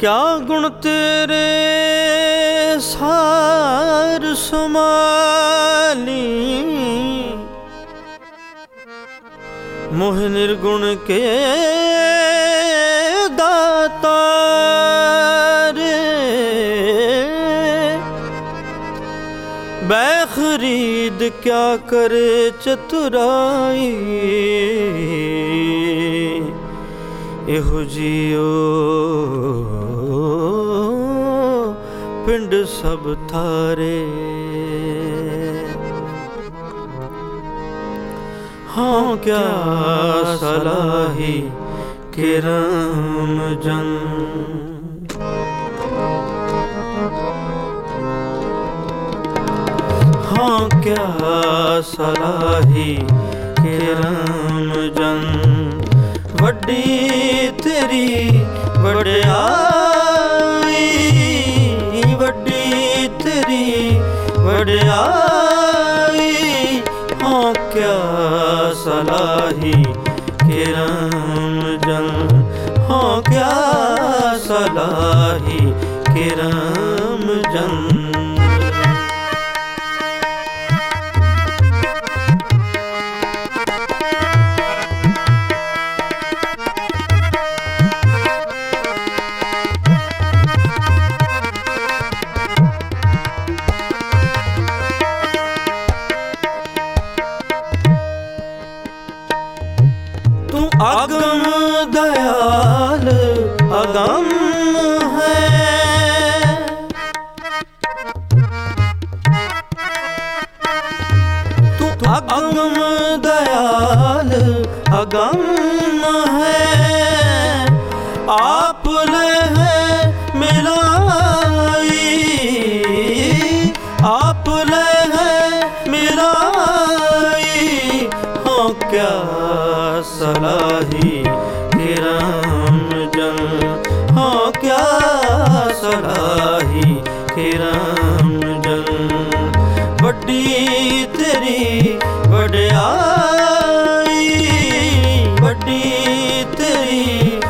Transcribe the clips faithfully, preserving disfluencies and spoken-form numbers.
क्या गुण तेरे सार समाली, मोह निर्गुण के दाता रे। बै खरीद क्या करे चतुराई, एहो जियो पिंड सब थारे। हाँ क्या सलाही के राम जन, हाँ क्या सलाही के राम जन। वड्डी तेरी वड्याई, वड्डी तेरी वड्याई, हाँ क्या सलाही के राम जन, हाँ क्या सलाही के राम जन। अगम दयाल अगम है, तू अगम दयाल अगम है। आप ले है मिलाई, आप ले है मिलाई, हाँ क्या सलाही के राम जन, हाँ क्या सलाही के राम जन। वड्डी तेरी वड्याई, वड्डी तेरी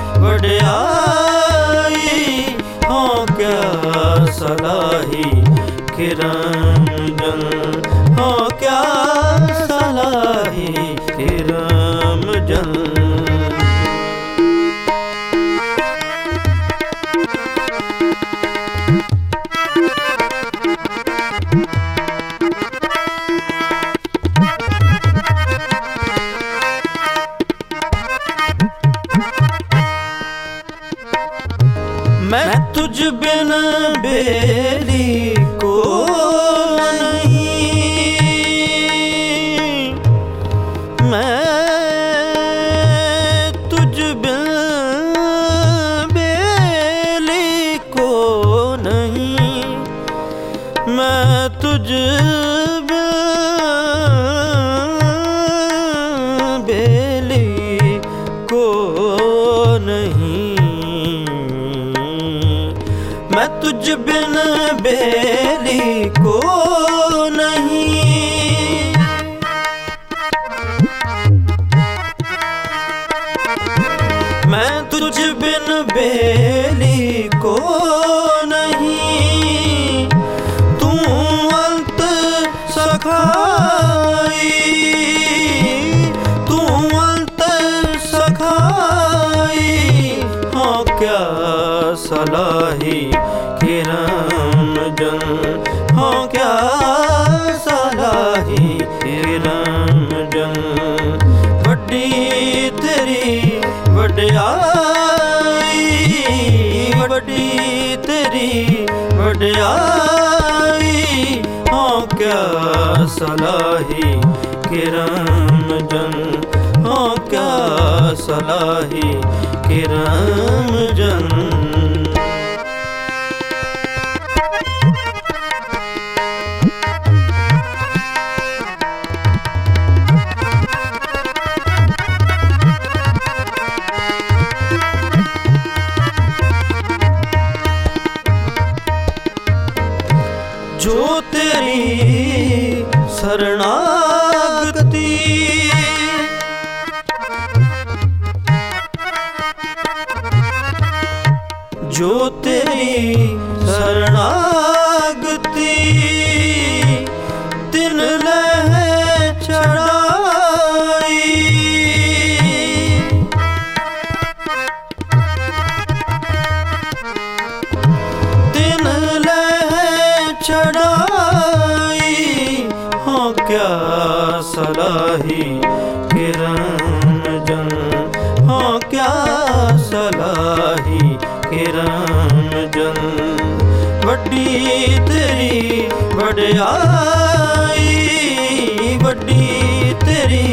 वड्याई, हाँ क्या सलाही के राम जन, हाँ क्या सलाही के राम जन। मैं तुझ बिन बेली को नहीं, मैं तुझ बिन बेली को नहीं, मैं तुझ बिन बेली को नहीं, मैं तुझ बिन बेली को नहीं। मैं तुझ बिन बेली को नहीं, तू अंत सखाई, तू अंत सखाई, हाँ क्या सलाही के राम जन, हाँ क्या सलाही के राम जन। वड्डी तेरी वड्याई, वड्डी तेरी वड्याई, हाँ क्या सलाही के राम जन, हाँ क्या सलाही के राम जन। जो तेरी शरणागति, जो तेरी शरणागति तिन लह चढ़ाई। तिन लह चढ़ाई हाँ क्या सलाही के रामजन, हाँ क्या सलाही के रामजन। वड्डी तेरी वड्याई, वड्डी तेरी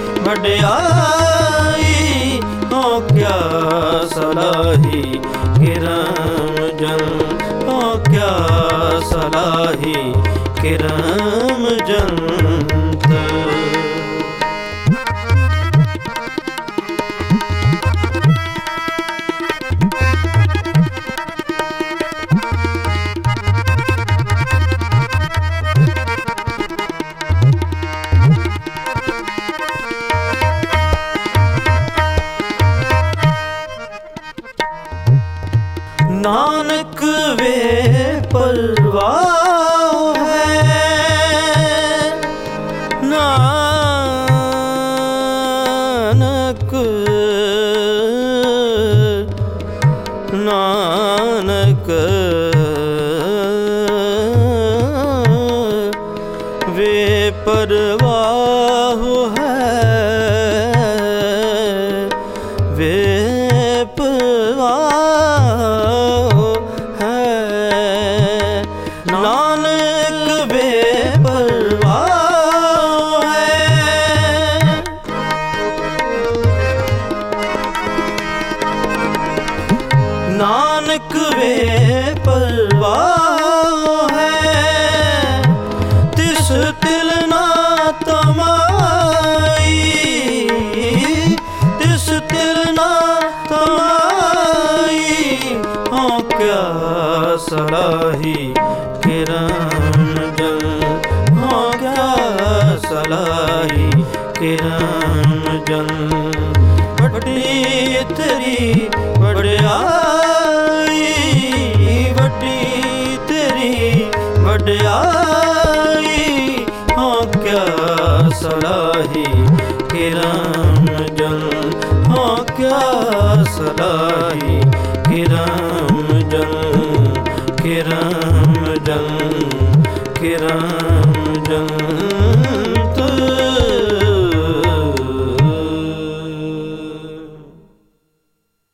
वड्याई हाँ क्या सलाही के रामजन, हाँ क्या सलाही के रामजन। नानक वे परवाह है, नानक नानक वे परवाह है, वे परवाह है। नानक वे परवाह है, नानक वे परवाह है। तिस तिल ना तमाई, तिस तिल ना तमाई हाँ क्या सलाही के रामजन, हाँ क्या सलाही के रामजन। वड्डी तेरी वड्याई, वड्डी तेरी वड्याई हाँ क्या सलाही के रामजन, हाँ क्या सलाही के रामजन, के रामजन, के राम।